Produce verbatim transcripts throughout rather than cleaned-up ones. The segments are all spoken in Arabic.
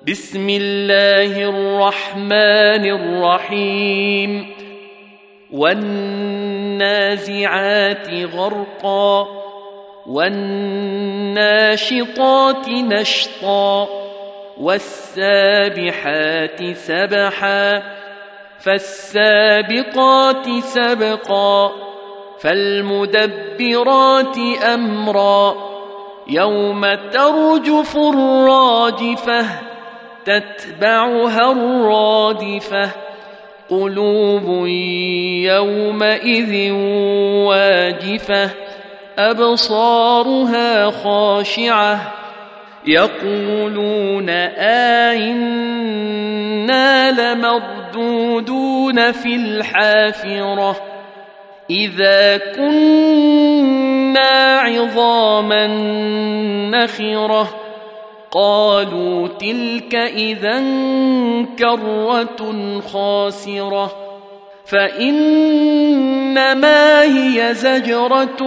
بسم الله الرحمن الرحيم والنازعات غرقا والناشطات نشطا والسابحات سبحا فالسابقات سبقا فالمدبرات أمرا يوم ترجف الراجفة تتبعها الرادفة قلوب يومئذ واجفة أبصارها خاشعة يقولون أئنا لمردودون في الحافرة إذا كنا عظاما نخرة قالوا تلك إذا كرة خاسرة فإنما هي زجرة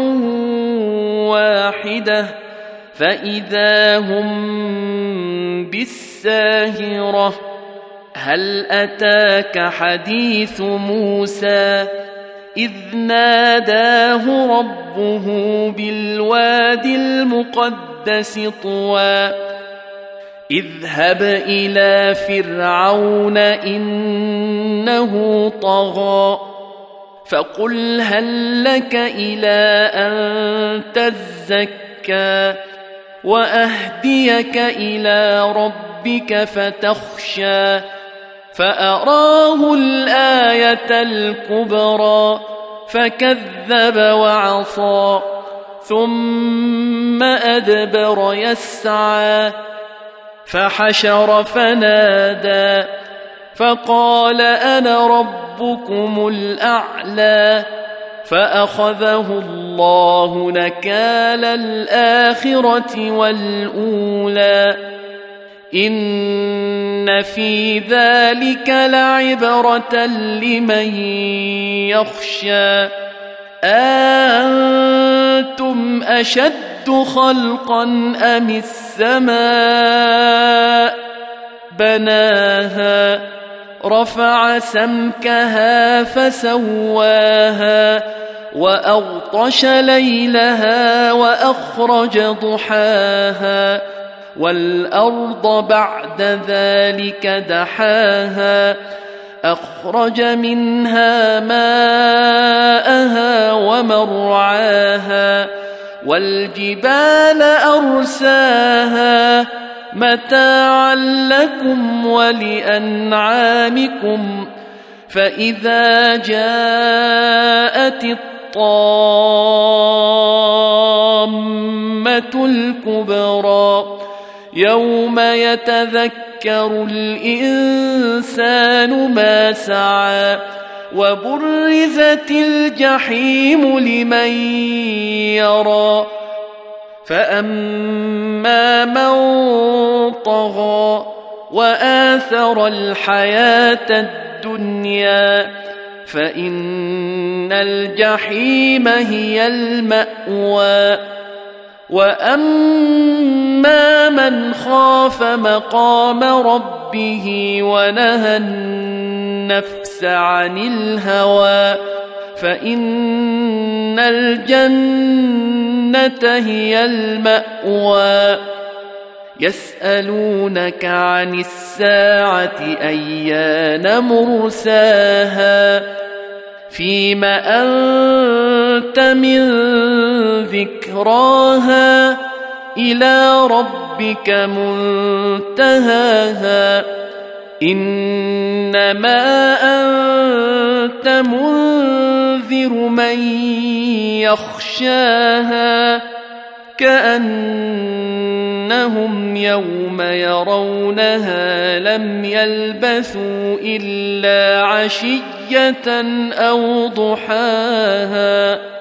واحدة فإذا هم بالساهرة هل أتاك حديث موسى إذ ناداه ربه بالواد المقدس طوى اذهب إلى فرعون إنه طغى فقل هل لك إلى أن تزكى وأهديك إلى ربك فتخشى فأراه الآية الكبرى فكذب وعصى ثم أدبر يسعى فحشر فنادى فقال أنا ربكم الأعلى فأخذه الله نكال الآخرة والأولى إن في ذلك لعبرة لمن يخشى أأنتم أشد خلقا أم السماء بناها رفع سمكها فسواها وأغطش ليلها وأخرج ضحاها والأرض بعد ذلك دحاها أخرج منها ماءها ومرعاها والجبال أرساها متاعا لكم ولأنعامكم فإذا جاءت الطامة الكبرى يوم يتذكر الإنسان ما سعى وبرزت الجحيم لمن يرى فأما من طغى وآثر الحياة الدنيا فإن الجحيم هي المأوى وأما من خاف مقام ربه ونهى النفس عن الهوى فإن الجنة هي المأوى يسألونك عن الساعة أيان مرساها فيم أنت من ذكراها إلى ربك منتهاها إنما أنت منذر من يخشاها كأنهم يوم يرونها لم يلبثوا إلا عشية أو ضحاها.